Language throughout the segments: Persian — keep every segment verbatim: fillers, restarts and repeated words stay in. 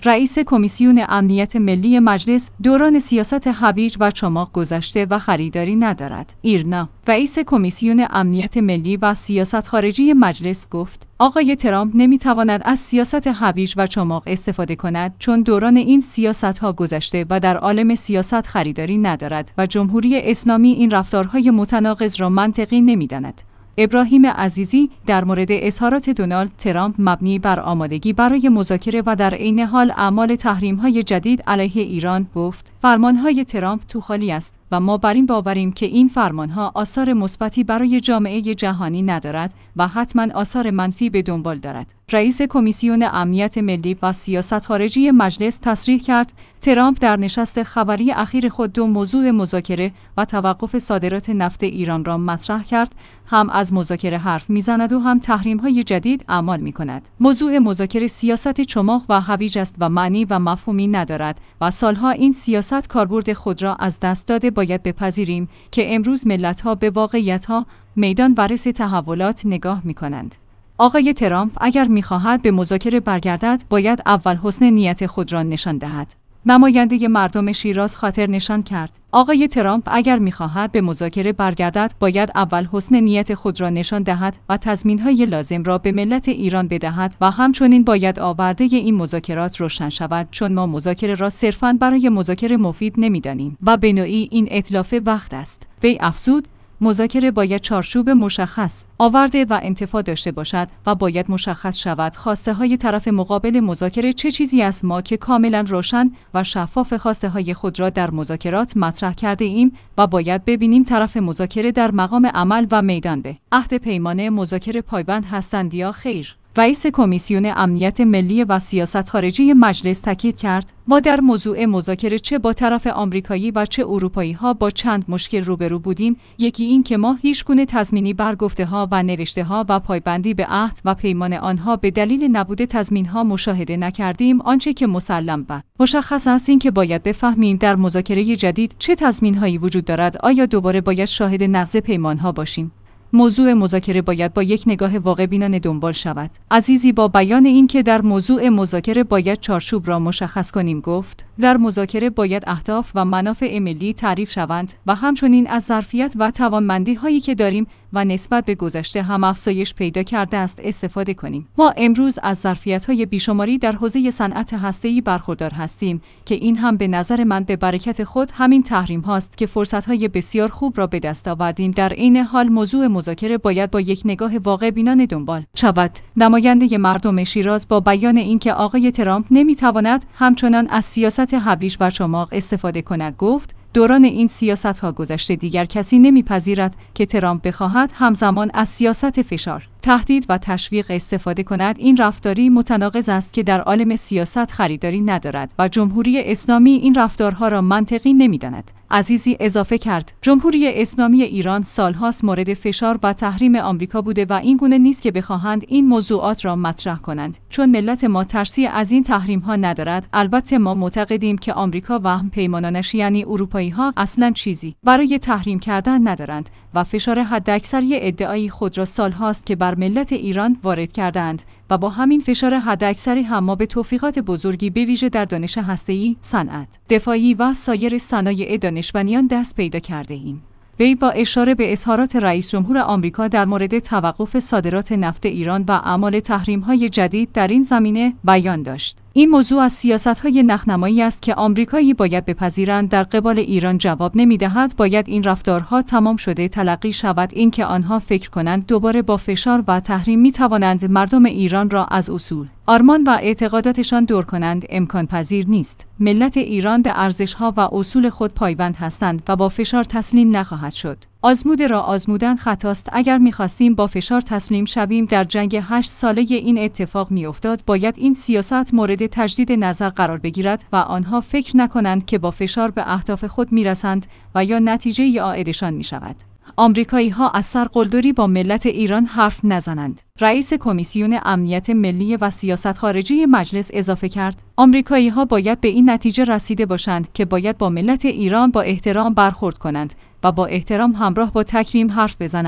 رئیس کمیسیون امنیت ملی مجلس دوران سیاست هویج و چماق گذشته و خریداری ندارد. ایرنا رئیس کمیسیون امنیت ملی و سیاست خارجی مجلس گفت آقای ترامپ نمیتواند از سیاست هویج و چماق استفاده کند چون دوران این سیاست‌ها گذشته و در عالم سیاست خریداری ندارد و جمهوری اسلامی این رفتارهای متناقض را منطقی نمی‌داند. ابراهیم عزیزی در مورد اظهارات دونالد ترامپ مبنی بر آمادگی برای مذاکره و در عین حال اعمال تحریم‌های جدید علیه ایران گفت فرمان‌های ترامپ توخالی است و ما بر این باوریم که این فرمان‌ها آثار مثبتی برای جامعه جهانی ندارد و حتماً آثار منفی به دنبال دارد. رئیس کمیسیون امنیت ملی و سیاست خارجی مجلس تصریح کرد ترامپ در نشست خبری اخیر خود دو موضوع مذاکره و توقف صادرات نفت ایران را مطرح کرد، هم از مذاکره حرف میزند و هم تحریم‌های جدید اعمال می‌کند. موضوع مذاکره سیاست چماق و هویج است و معنی و مفهومی ندارد و سالها این سیاست کاربرد خود را از دست داده. باید بپذیریم که امروز ملت‌ها به واقعیت‌ها میدان ورث تحولات نگاه می‌کنند. آقای ترامپ اگر می‌خواهد به مذاکره برگردد، باید اول حسن نیت خود را نشان دهد. نماینده مردم شیراز خاطر نشان کرد. آقای ترامپ اگر می‌خواهد به مذاکره برگردد، باید اول حسن نیت خود را نشان دهد و تضمین‌های لازم را به ملت ایران بدهد و همچنین باید آورده این مذاکرات روشن شود چون ما مذاکره را صرفاً برای مذاکره مفید نمی‌دانیم و به نوعی این اتلاف وقت است. وی افزود مذاکره باید چارچوب مشخص، آورده و انتفاع داشته باشد و باید مشخص شود خواسته های طرف مقابل مذاکره چه چیزی است. ما که کاملا روشن و شفاف خواسته های خود را در مذاکرات مطرح کرده ایم و باید ببینیم طرف مذاکره در مقام عمل و میدان به عهد پیمان مذاکره پایبند هستند یا خیر. رئیس کمیسیون امنیت ملی و سیاست خارجی مجلس تاکید کرد ما در موضوع مذاکره چه با طرف آمریکایی و چه اروپایی ها با چند مشکل روبرو بودیم. یکی این که ما هیچ گونه تضمینی بر گفته ها و نوشته ها و پایبندی به عهد و پیمان آنها به دلیل نبود تضمین ها مشاهده نکردیم. آنچه که مسلم بود مشخص است این که باید بفهمیم در مذاکره جدید چه تضمین هایی وجود دارد. آیا دوباره باید شاهد نقض پیمان ها باشیم؟ موضوع مذاکره باید با یک نگاه واقع‌بینانه دنبال شود. عزیزی با بیان اینکه در موضوع مذاکره باید چارچوب را مشخص کنیم گفت در مذاکره باید اهداف و منافع ملی تعریف شوند و همچنین از ظرفیت و توانمندی هایی که داریم و نسبت به گذشته هم افزایش پیدا کرده است استفاده کنیم. ما امروز از ظرفیت‌های بیشماری در حوزه صنعت هسته‌ای برخوردار هستیم که این هم به نظر من به برکت خود همین تحریم هاست که فرصت‌های بسیار خوب را به دست آوردیم. در عین حال موضوع مذاکره باید با یک نگاه واقع بینانه دنبال شود. نماینده مردم شیراز با بیان اینکه آقای ترامپ نمی‌تواند همچنان از سیاست هویج و چماق استفاده کند گفت دوران این سیاست‌ها گذشته. دیگر کسی نمی‌پذیرد که ترامپ بخواهد همزمان از سیاست فشار، تهدید و تشویق استفاده کند. این رفتاری متناقض است که در عالم سیاست خریداری ندارد و جمهوری اسلامی این رفتارها را منطقی نمی‌داند. عزیزی اضافه کرد جمهوری اسلامی ایران سالهاست مورد فشار و تحریم آمریکا بوده و این گونه نیست که بخواهند این موضوعات را مطرح کنند چون ملت ما ترسی از این تحریم‌ها ندارد. البته ما معتقدیم که آمریکا و هم پیمانانش یعنی اروپایی‌ها اصلاً چیزی برای تحریم کردن ندارند و فشار حداکثری ادعایی خود را سالهاست که بر ملت ایران وارد کردند و با همین فشار حداکثری هم ما به توفیقات بزرگی به ویژه در دانش هسته‌ای، صنعت، دفاعی و سایر صنایع دانشمندان دست پیدا کرده ایم. وی با اشاره به اظهارات رئیس جمهور آمریکا در مورد توقف صادرات نفت ایران و اعمال تحریم‌های جدید در این زمینه بیان داشت. این موضوع از سیاست‌های نخنمایی است که آمریکایی باید بپذیرند در قبال ایران جواب نمی‌دهد. باید این رفتارها تمام شده تلقی شود. اینکه آنها فکر کنند دوباره با فشار و تحریم می‌توانند مردم ایران را از اصول، آرمان و اعتقاداتشان دور کنند امکان پذیر نیست. ملت ایران به ارزش‌ها و اصول خود پایبند هستند و با فشار تسلیم نخواهد شد. آزموده را آزمودن خطاست. اگر می‌خواستیم با فشار تسلیم شویم در جنگ هشت ساله این اتفاق می‌افتاد. باید این سیاست مورد تجدید نظر قرار بگیرد و آنها فکر نکنند که با فشار به اهداف خود می‌رسند و یا نتیجه عائدشان می‌شود. آمریکایی‌ها از سرقلدری با ملت ایران حرف نزنند. رئیس کمیسیون امنیت ملی و سیاست خارجی مجلس اضافه کرد آمریکایی‌ها باید به این نتیجه رسیده باشند که باید با ملت ایران با احترام برخورد کنند و با احترام همراه با تکریم حرف بزنند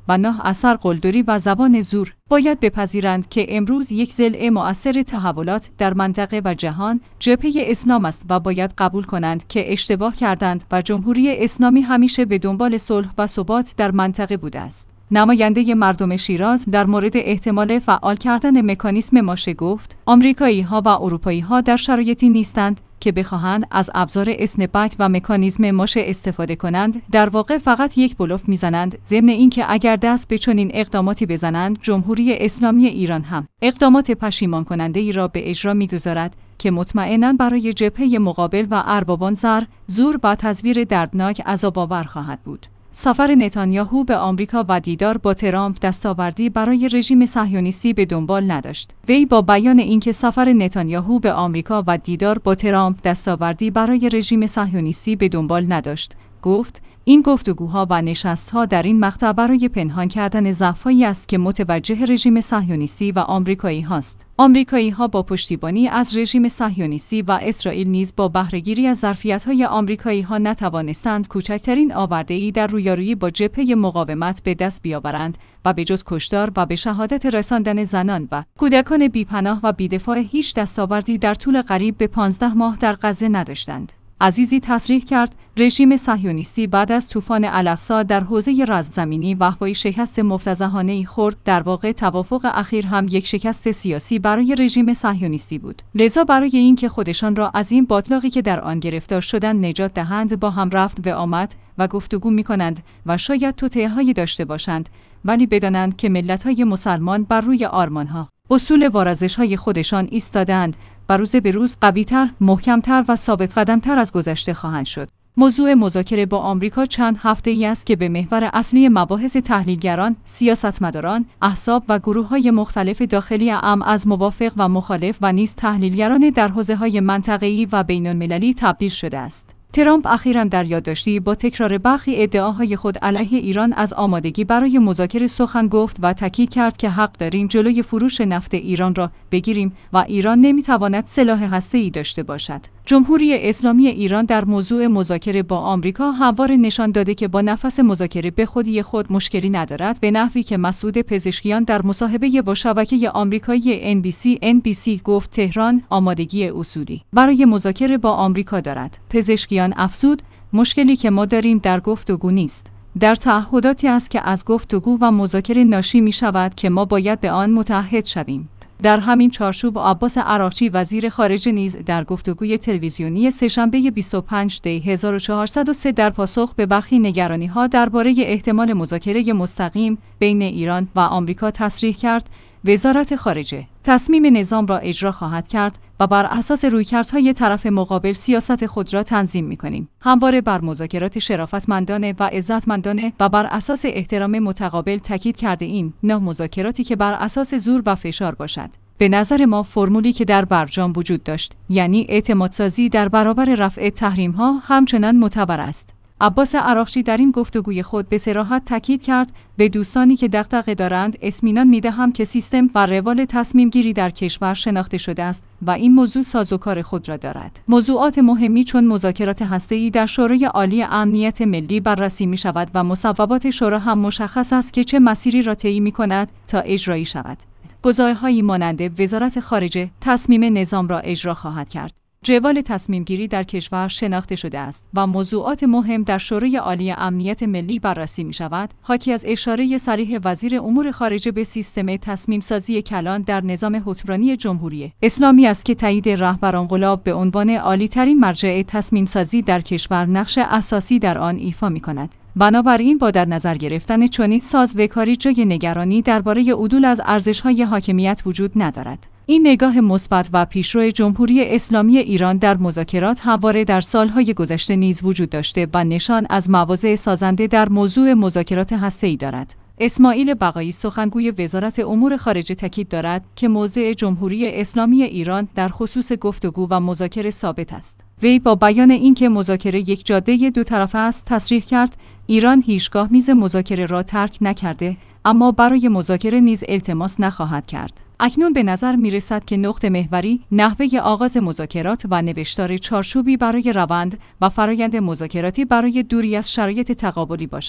و نه اثر قلدری و زبان زور، باید بپذیرند که امروز یک ضلع مؤثر تحولات در منطقه و جهان جبهه اسلام است و باید قبول کنند که اشتباه کردند و جمهوری اسلامی همیشه به دنبال صلح و ثبات در منطقه بوده است. نماینده مردم شیراز در مورد احتمال فعال کردن مکانیسم ماشه گفت: آمریکایی‌ها و اروپایی‌ها در شرایطی نیستند که بخواهند از ابزار اسنپک و مکانیزم ماشه استفاده کنند. در واقع فقط یک بلوف میزنند، ضمن اینکه اگر دست به چنین اقداماتی بزنند، جمهوری اسلامی ایران هم اقدامات پشیمان کننده ای را به اجرا میگذارد که مطمئناً برای جبهه مقابل و اربابان زر، زور و تزویر دردناک عذاب‌آور خواهد بود. سفر نتانیاهو به آمریکا و دیدار با ترامپ دستاوردی برای رژیم صهیونیستی به دنبال نداشت. وی با بیان اینکه سفر نتانیاهو به آمریکا و دیدار با ترامپ دستاوردی برای رژیم صهیونیستی به دنبال نداشت، گفت: این گفتگوها و نشست‌ها در این مقطع برای پنهان کردن ضعف‌هایی است که متوجه رژیم صهیونیستی و آمریکایی هاست. آمریکایی‌ها با پشتیبانی از رژیم صهیونیستی و اسرائیل نیز با بهره‌گیری از ظرفیت‌های آمریکایی‌ها نتوانستند کوچکترین آورده‌ای در رویارویی با جبهه مقاومت به دست بیاورند و به جز کشتار و به شهادت رساندن زنان و کودکان بی‌پناه و بی‌دفاع هیچ دستاوردی در طول قریب به پانزده ماه در غزه نداشتند. عزیزی تصریح کرد: رژیم صهیونیستی بعد از طوفان الاقصی در حوزه رزمزمینی وقوع شکست مفتضحانه‌ای خورد. در واقع توافق اخیر هم یک شکست سیاسی برای رژیم صهیونیستی بود. لذا برای اینکه خودشان را از این باطلاقی که در آن گرفتار شدند نجات دهند، با هم رفت و آمد و گفتگو می‌کنند و شاید توطئه‌هایی داشته باشند، ولی بدانند که ملت‌های مسلمان بر روی آرمان‌ها، اصول و ارزش‌های خودشان ایستادند و روز به روز قوی‌تر، محکم‌تر و ثابت قدم‌تر از گذشته خواهند شد. موضوع مذاکره با آمریکا چند هفته‌ای است که به محور اصلی مباحث تحلیلگران، سیاستمداران، احزاب و گروه‌های مختلف داخلی ام از موافق و مخالف و نیز تحلیلگران در حوزه‌های منطقه‌ای و بین‌المللی تبدیل شده است. ترامپ اخیراً در یادداشتی با تکرار برخی ادعاهای خود علیه ایران از آمادگی برای مذاکره سخن گفت و تاکید کرد که حق داریم جلوی فروش نفت ایران را بگیریم و ایران نمیتواند سلاح هسته‌ای داشته باشد. جمهوری اسلامی ایران در موضوع مذاکره با آمریکا همواره نشان داده که با نفس مذاکره به خودی خود مشکلی ندارد، به نحوی که مسعود پزشکیان در مصاحبه با شبکه آمریکایی ان بی سی ان بی سی گفت تهران آمادگی اصولی برای مذاکره با آمریکا دارد. پزشکیان افزود: مشکلی که ما داریم در گفتگو نیست، در تعهداتی است که از گفتگو و مذاکره ناشی می شود که ما باید به آن متعهد شویم. در همین چارچوب عباس عراقچی وزیر خارجه نیز در گفتگوی تلویزیونی سه‌شنبه بیست و پنج دی هزار و چهارصد و سه در پاسخ به برخی نگرانی‌ها درباره احتمال مذاکره مستقیم بین ایران و آمریکا تصریح کرد: وزارت خارجه تصمیم نظام را اجرا خواهد کرد و بر اساس رویکردهای طرف مقابل سیاست خود را تنظیم می‌کنیم. همواره بر مذاکرات شرافتمندانه و عزتمندانه و بر اساس احترام متقابل تاکید کرده ایم، نه مذاکراتی که بر اساس زور و فشار باشد. به نظر ما فرمولی که در برجام وجود داشت، یعنی اعتمادسازی در برابر رفع تحریم‌ها، همچنان معتبر است. عباس عراقچی در این گفتگوی خود به صراحت تاکید کرد: به دوستانی که دغدغه دارند اطمینان می‌دهم که سیستم و روال تصمیم گیری در کشور شناخته شده است و این موضوع سازوکار خود را دارد. موضوعات مهمی چون مذاکرات هسته‌ای در شورای عالی امنیت ملی بررسی می‌شود و مصوبات شورا هم مشخص است که چه مسیری را طی می‌کند تا اجرایی شود. گزاره‌هایی مانند وزارت خارجه تصمیم نظام را اجرا خواهد کرد. روال تصمیم گیری در کشور شناخته شده است و موضوعات مهم در شورای عالی امنیت ملی بررسی می شود، حاکی از اشاره صریح وزیر امور خارجه به سیستم تصمیم سازی کلان در نظام حکمرانی جمهوری اسلامی است که تایید رهبرانقلاب به عنوان عالی ترین مرجع تصمیم سازی در کشور نقش اساسی در آن ایفا می کند. بنابراین با در نظر گرفتن چنین سازوکاری جای نگرانی درباره عدول از ارزش‌های حاکمیت وجود ندارد. این نگاه مثبت و پیشرو جمهوری اسلامی ایران در مذاکرات همواره در سالهای گذشته نیز وجود داشته و نشان از مواضع سازنده در موضوع مذاکرات هسته‌ای دارد. اسماعیل بقایی سخنگوی وزارت امور خارجه تاکید دارد که موضع جمهوری اسلامی ایران در خصوص گفتگو و مذاکره ثابت است. وی با بیان اینکه مذاکره یک جاده دو طرفه است تصریح کرد: ایران هیچگاه میز مذاکره را ترک نکرده، اما برای مذاکره نیز التماس نخواهد کرد. اکنون به نظر می رسد که نقطه محوری نحوه آغاز مذاکرات و نوشتار چارچوبی برای روند و فرایند مذاکراتی برای دوری از شرایط تقابلی باشد.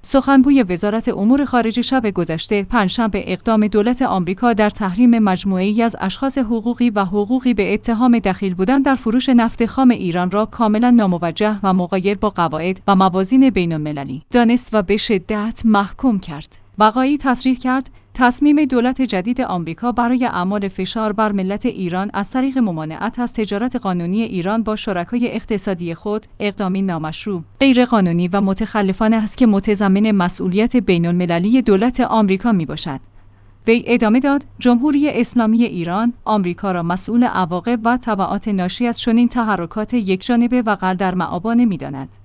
سخنگوی وزارت امور خارجه شب گذشته پنجشنبه اقدام دولت آمریکا در تحریم مجموعه‌ای از اشخاص حقوقی و حقوقی به اتهام دخیل بودن در فروش نفت خام ایران را کاملا ناموجه و مغایر با قواعد و موازین بین‌المللی دانست و به شدت محکوم کرد. وقایی تصریح کرد تصمیم دولت جدید آمریکا برای اعمال فشار بر ملت ایران از طریق ممانعت از تجارت قانونی ایران با شرکای اقتصادی خود اقدامی نامشروع، غیرقانونی و متخلفانه است که متضمن مسئولیت بین‌المللی دولت آمریکا میباشد. وی ادامه داد جمهوری اسلامی ایران آمریکا را مسئول عواقب و تبعات ناشی از چنین تحرکات یکجانبه و غلدرمآبانه می‌داند.